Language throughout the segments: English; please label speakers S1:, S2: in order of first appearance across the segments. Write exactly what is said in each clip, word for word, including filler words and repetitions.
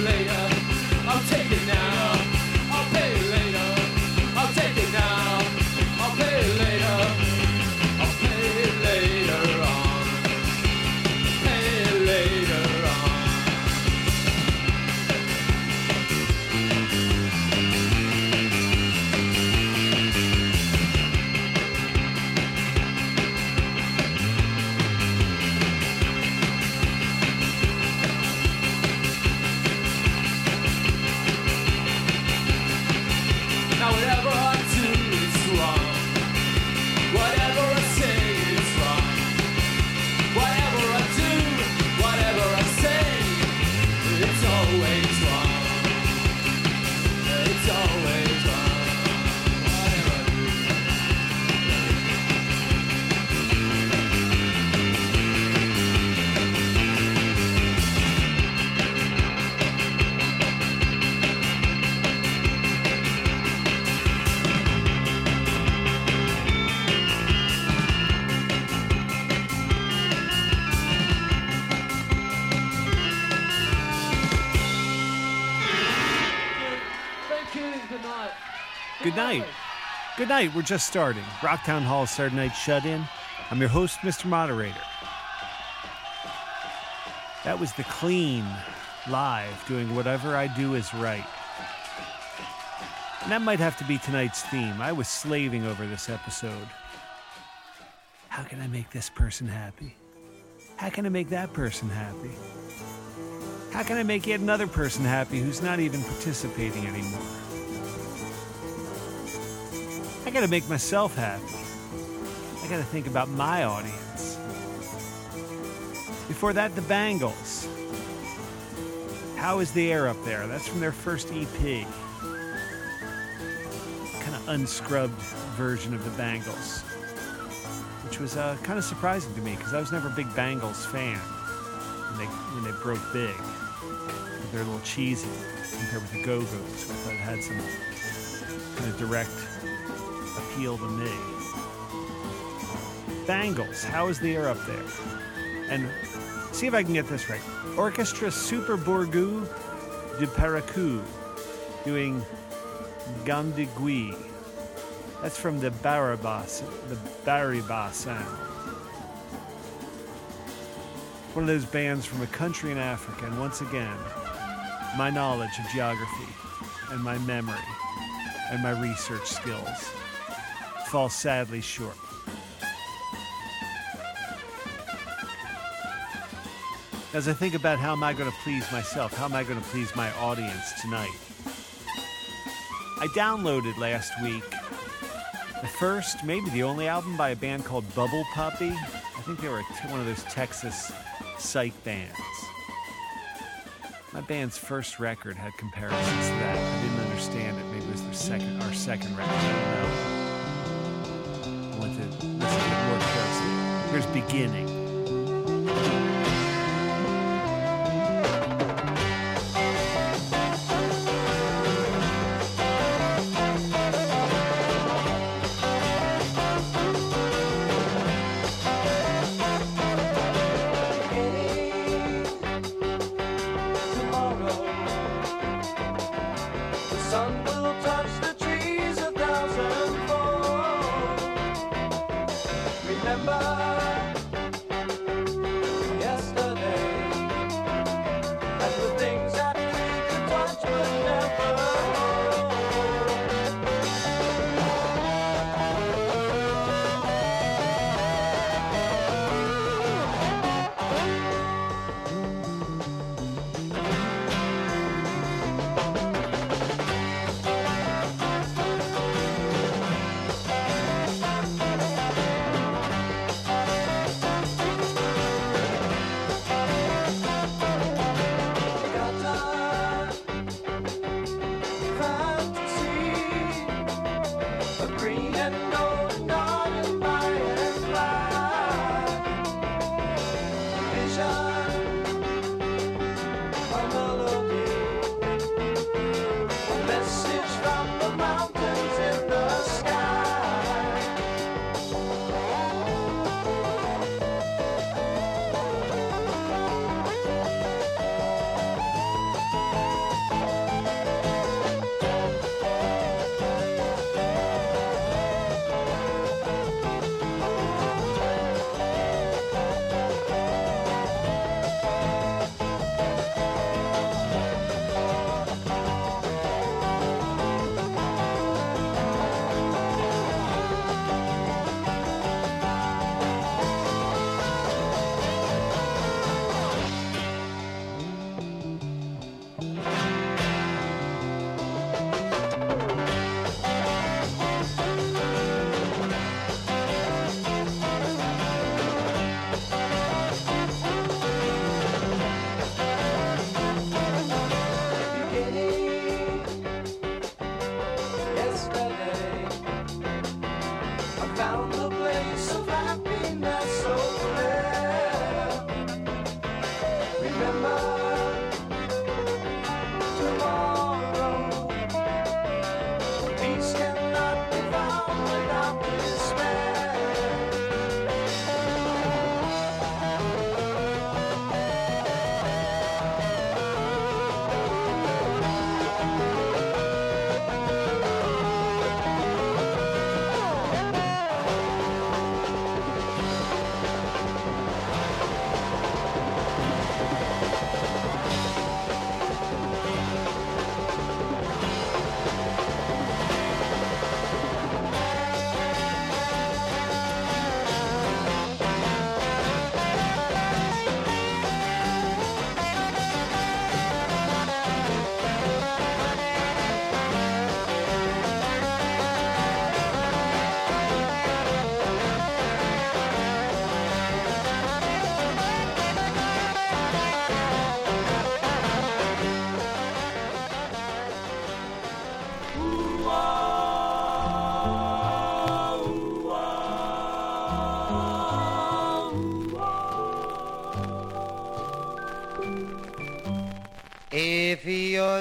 S1: later. I'll take it now. I'll pay it later. I'll take it now. I'll pay it later. I'll pay it later on. Pay it later on. Now whatever I do is wrong. Whatever I say is wrong. Whatever I do, whatever I say, it's always wrong. It's always wrong. Whatever I do. Thank you. Good night.
S2: Good night. Good night. We're just starting. Rocktown Hall Saturday Night Shut-In. I'm your host, Mister Moderator. That was The Clean, live, doing Whatever I Do Is Right. And that might have to be tonight's theme. I was slaving over this episode. How can I make this person happy? How can I make that person happy? How can I make yet another person happy who's not even participating anymore? I gotta make myself happy. I gotta think about my audience. Before that, the Bangles. How is the air up there? That's from their first E P. Kind of unscrubbed version of the Bangles, which was uh, kind of surprising to me because I was never a big Bangles fan when they when they broke big. They're a little cheesy compared with the Go-Go's, which I thought had some kind of direct appeal to me. Bangles, how is the air up there? And see if I can get this right. Orchestra Super Bourgoux de Paracou doing Gandigui. That's from the Barabas, the Bariba sound. One of those bands from a country in Africa, and once again, my knowledge of geography and my memory and my research skills fall sadly short. As I think about how am I going to please myself, how am I going to please my audience tonight, I downloaded last week the first, maybe the only album by a band called Bubble Puppy. I think they were one of those Texas psych bands. My band's first record had comparisons to that. I didn't understand it. Maybe it was their second, our second record. I don't know. I want to listen to it more closely. Here's Beginning.
S3: Remember, yes,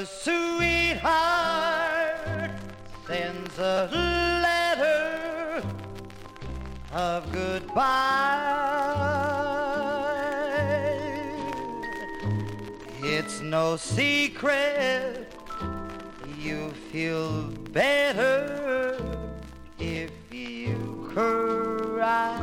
S3: your sweetheart sends a letter of goodbye. It's no secret you feel better if you cry.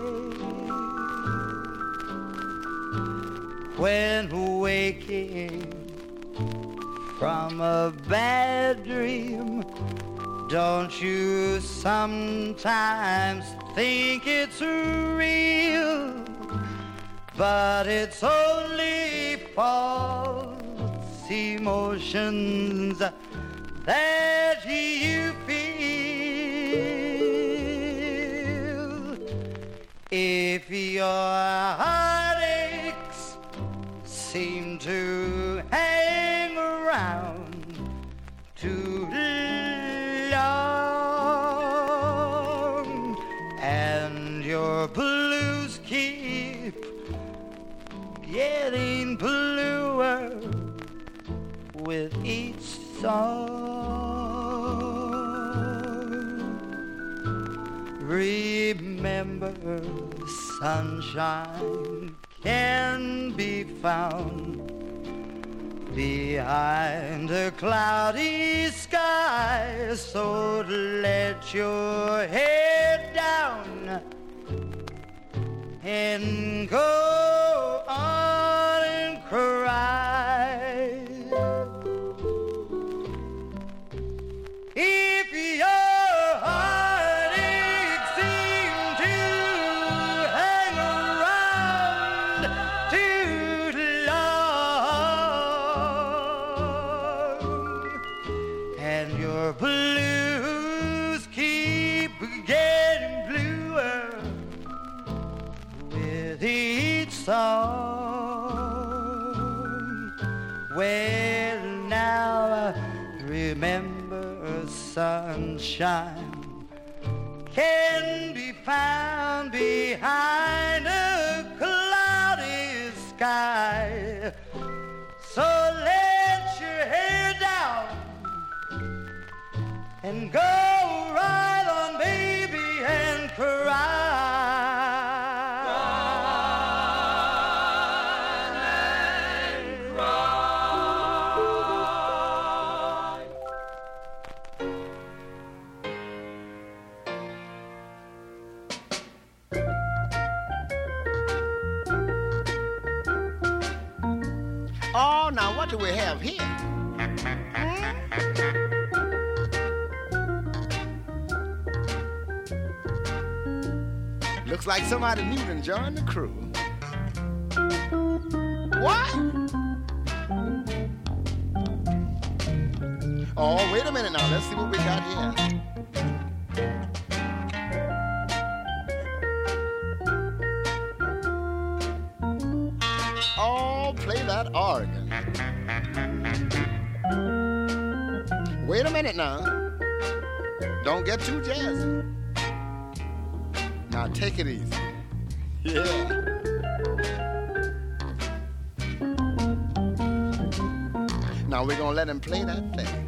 S3: When waking from a bad dream, don't you sometimes think it's real? But it's only false emotions that you feel. If your heartaches seem to hang around too long, and your blues keep getting bluer with each song, remember sunshine can be found behind a cloudy sky. So let your head down and go on and cry. If your heartache seems to hang around too long, and your blues keep getting bluer with each song, well now remember sunshine can be found behind a cloudy sky. So let your hair down and go right on, baby, and cry.
S4: Oh, now what do we have here? Hmm? Looks like somebody new done joined the crew. What? Oh, wait a minute now. Let's see what we got here. Oh, play that organ. Wait a minute now. Don't get too jazzy. Now take it easy. Yeah. Now we're gonna let him play that thing.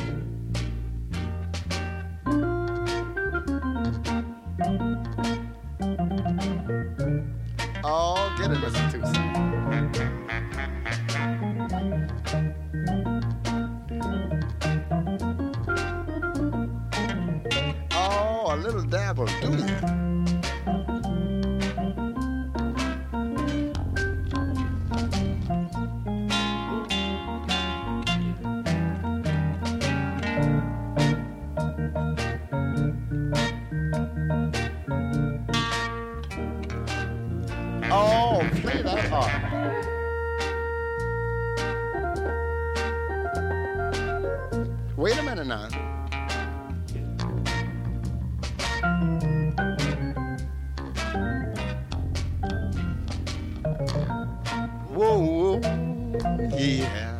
S4: Oh, get it, Mister Tucson. Oh, a little dab will do you. Oh, play that hard. Wait a minute now. Whoa, whoa, yeah.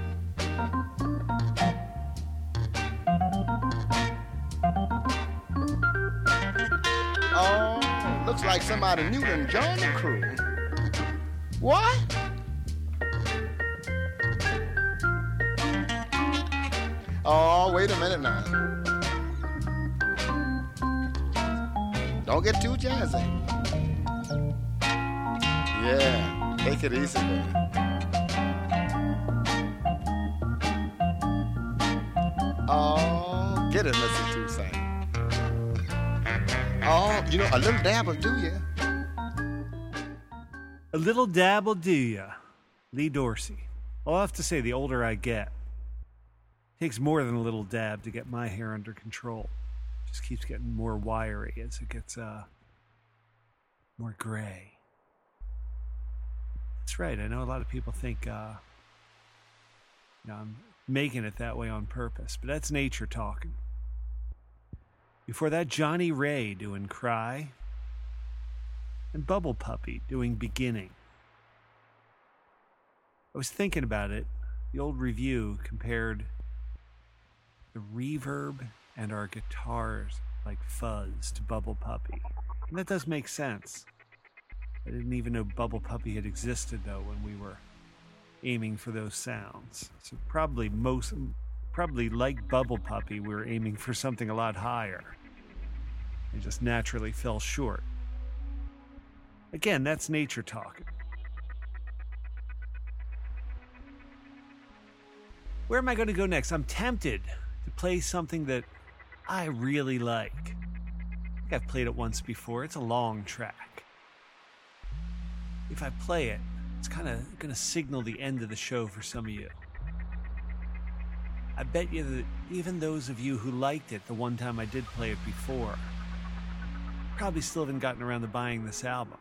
S4: Oh, looks like somebody new done joined the crew. What? Oh, wait a minute now. Don't get too jazzy. Yeah, take it easy, baby. Oh, get it, Missus Toussaint. Oh, you know, a little dab will do ya.
S2: A little dab will do ya. Lee Dorsey. I'll have to say, the older I get, it takes more than a little dab to get my hair under control. It just keeps getting more wiry as it gets uh, more gray. That's right. I know a lot of people think uh, you know, I'm making it that way on purpose, but that's nature talking. Before that, Johnny Ray doing Cry, and Bubble Puppy doing Beginning. I was thinking about it. The old review compared the reverb and our guitars like fuzz to Bubble Puppy. And that does make sense. I didn't even know Bubble Puppy had existed, though, when we were aiming for those sounds. So probably most, probably like Bubble Puppy, we were aiming for something a lot higher. It just naturally fell short. Again, that's nature talking. Where am I going to go next? I'm tempted to play something that I really like. I think I've played it once before. It's a long track. If I play it, it's kind of going to signal the end of the show for some of you. I bet you that even those of you who liked it the one time I did play it before probably still haven't gotten around to buying this album.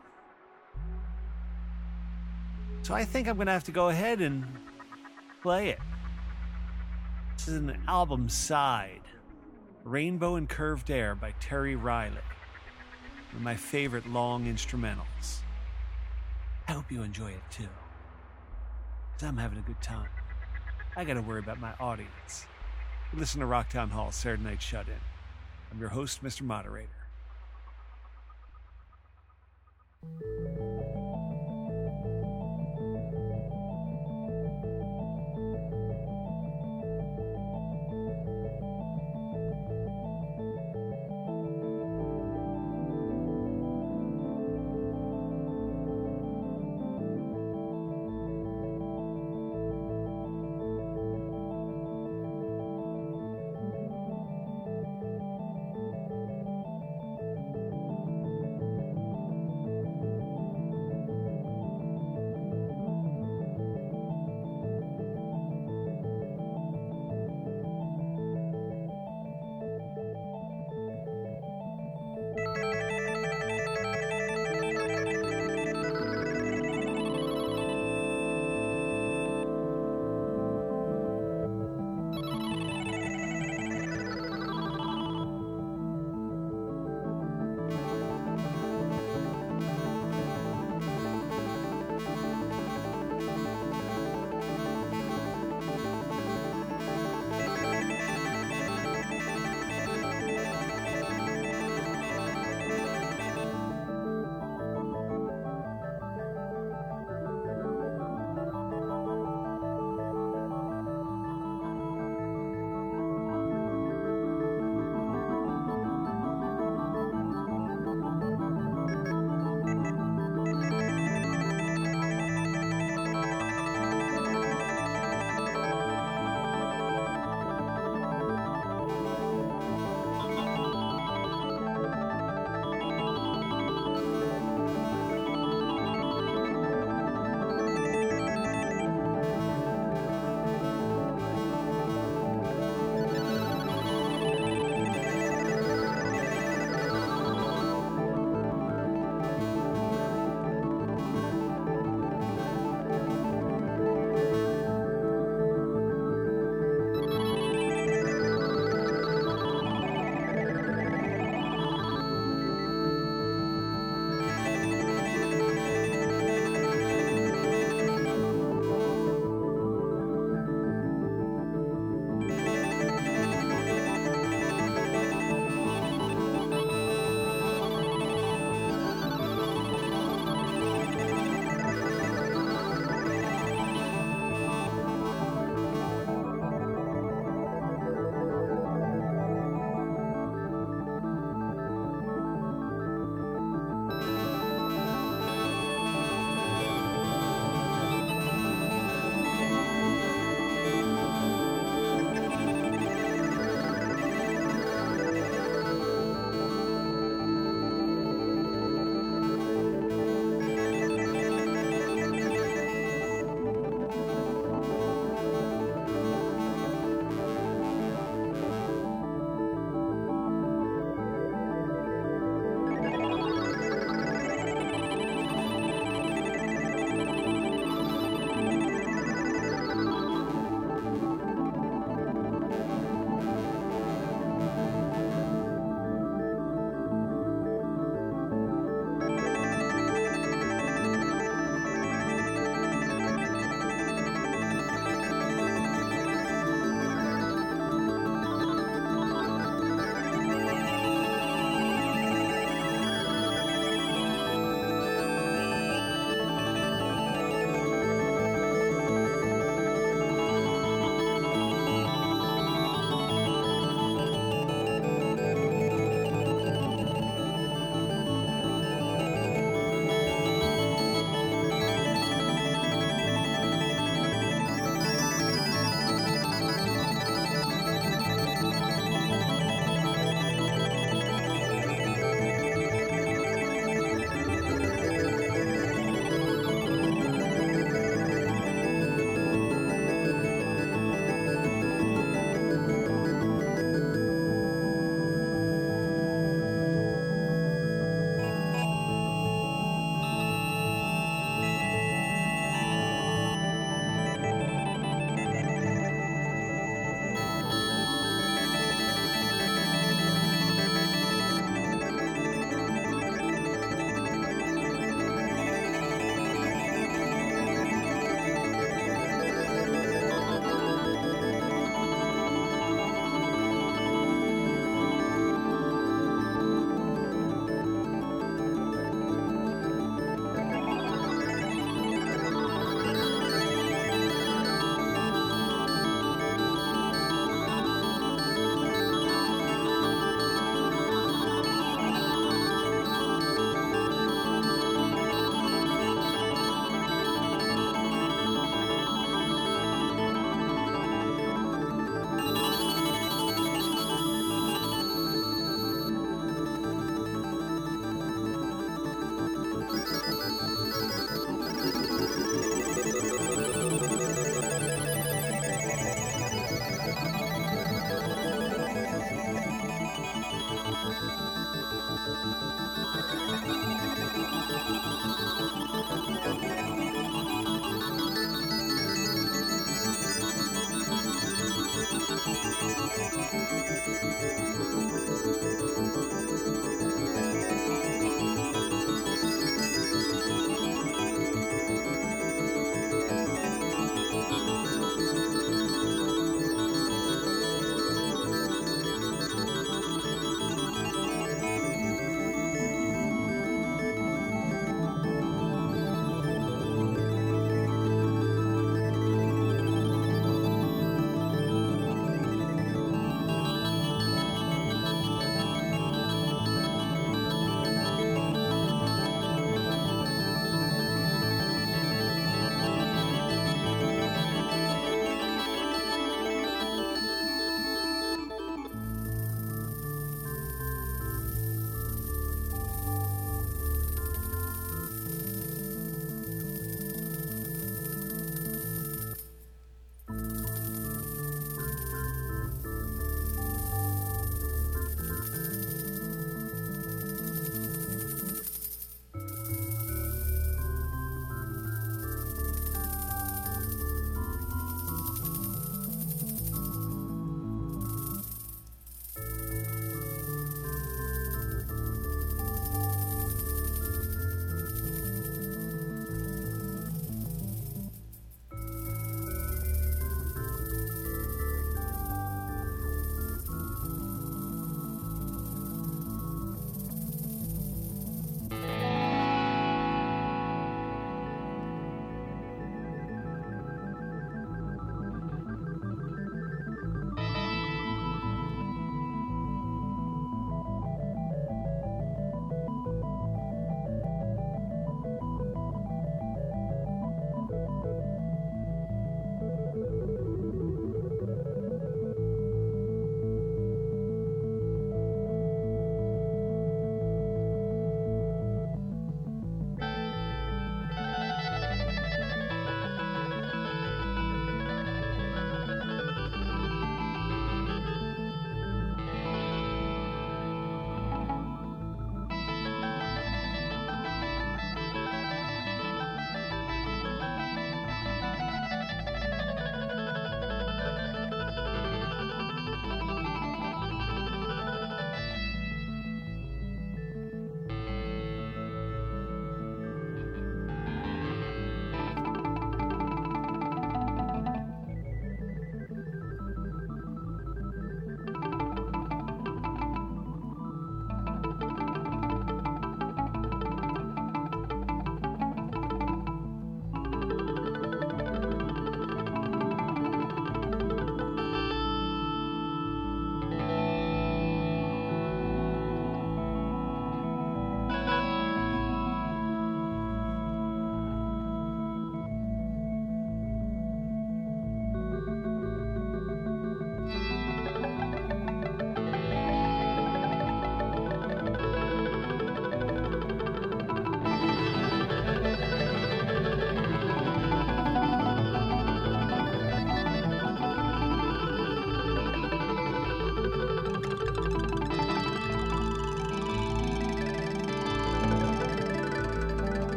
S2: So I think I'm going to have to go ahead and play it. This is an album side, Rainbow and Curved Air by Terry Riley, one of my favorite long instrumentals. I hope you enjoy it too, because I'm having a good time. I got to worry about my audience. You listen to Rocktown Hall, Saturday Night Shut-In. I'm your host, Mister Moderator.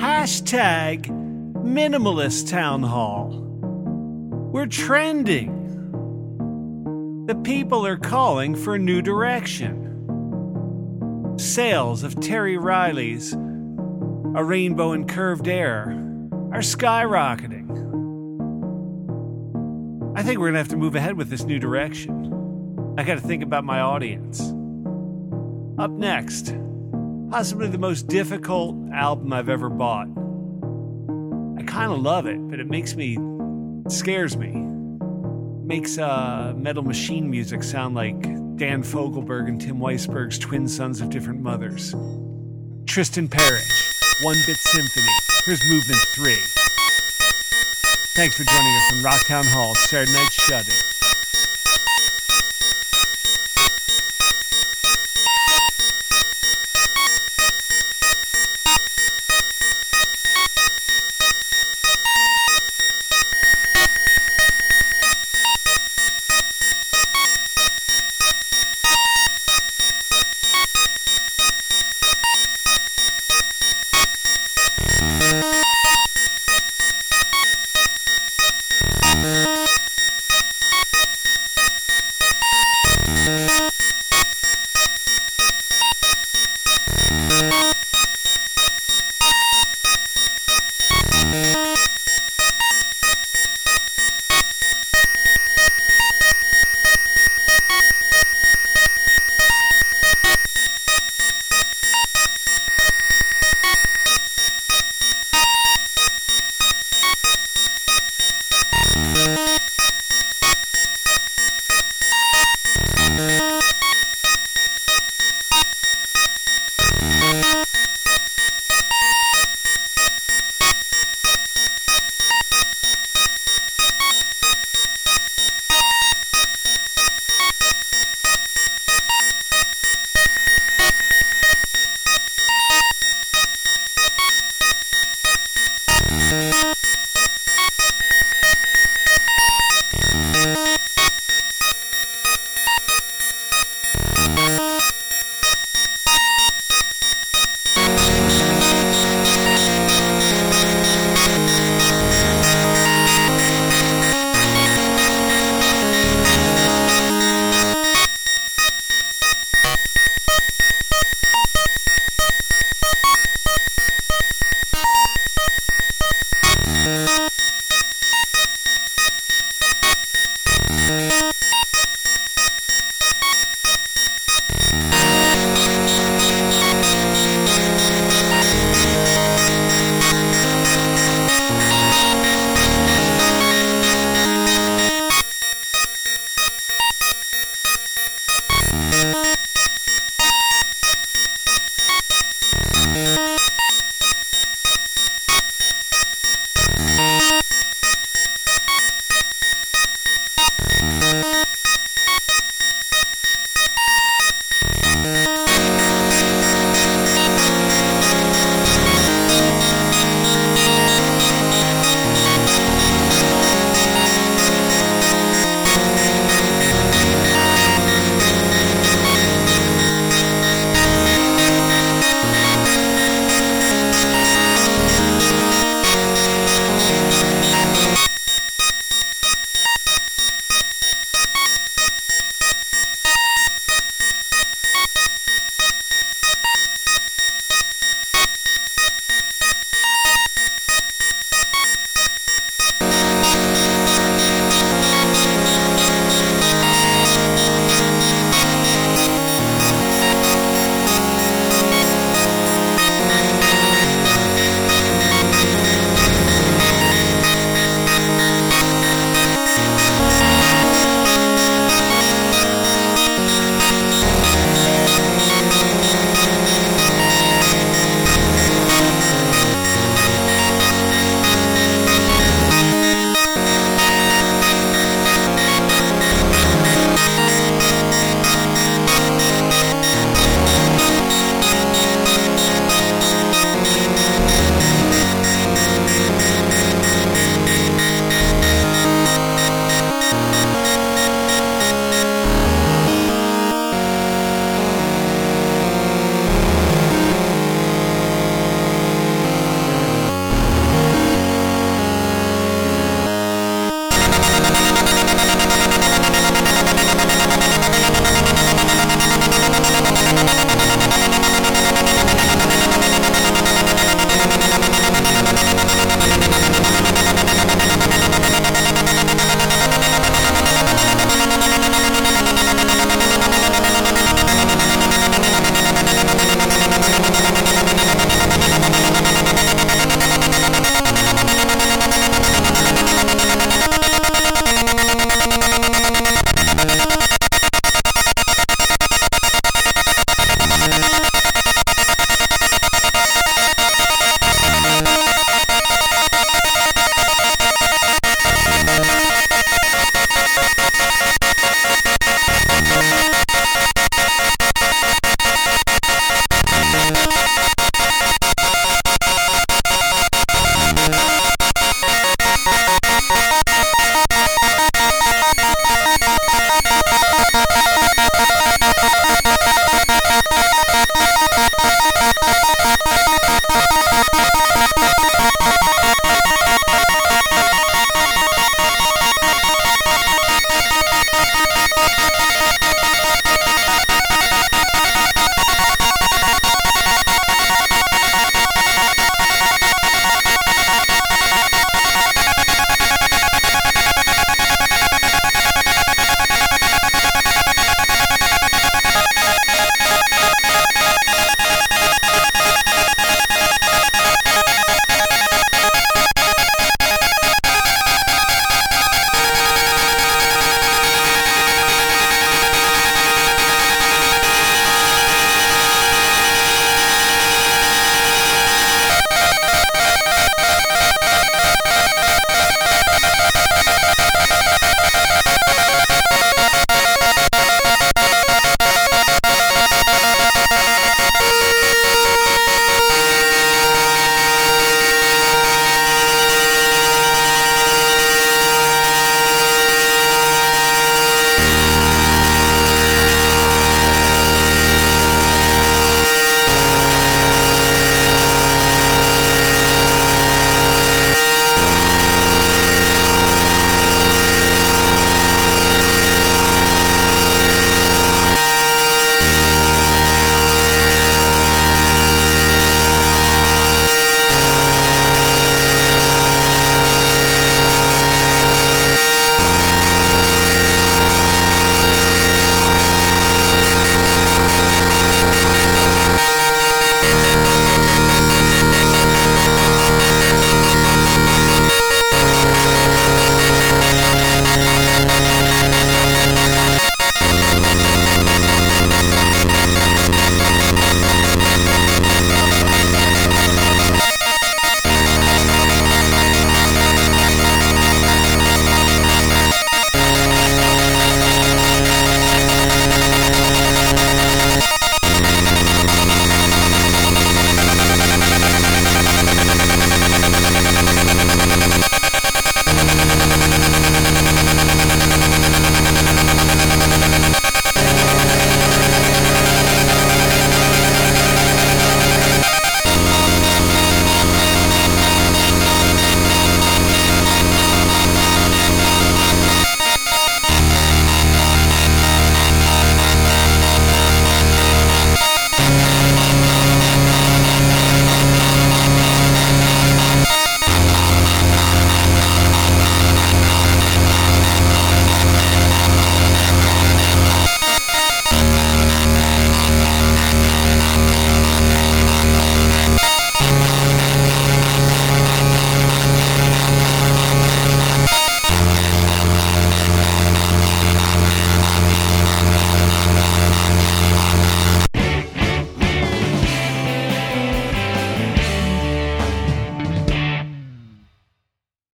S2: Hashtag Minimalist Town Hall. We're trending. The people are calling for a new direction. Sales of Terry Riley's A Rainbow in Curved Air are skyrocketing. I think we're going to have to move ahead with this new direction. I got to think about my audience. Up next, possibly the most difficult album I've ever bought. I kind of love it, but it makes me, it scares me. It makes uh, Metal Machine music sound like Dan Fogelberg and Tim Weisberg's twin sons of different mothers. Tristan Parrish, One Bit Symphony. Here's Movement three. Thanks for joining us on Rocktown Hall, Saturday Night Shut-In.